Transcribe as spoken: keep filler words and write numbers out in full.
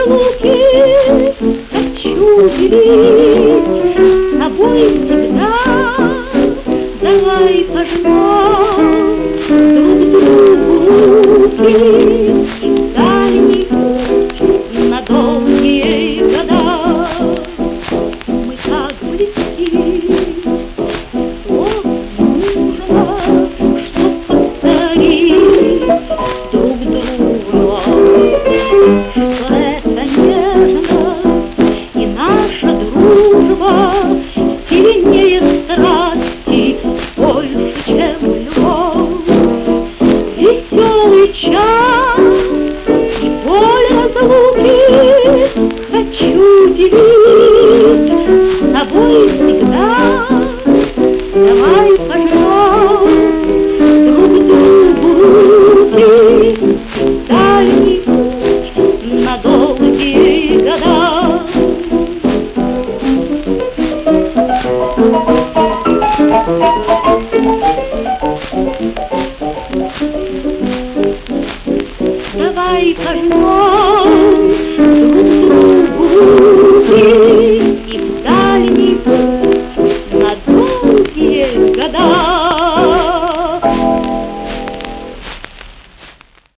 разлуки хочу делить с тобой всегда. Давай пожмем друг другу руки, дальний путь на долгие года. Мы так близки, вот нужно, чтоб повторить друг друга, что это нежность и наша дружба сильнее страсти, больше, чем любовь. Веселый час и боль разлуки хочу делить с тобой всегда. Давай пожмем друг другу руки, дальний путь на долгие года. Давай пожмем друг другу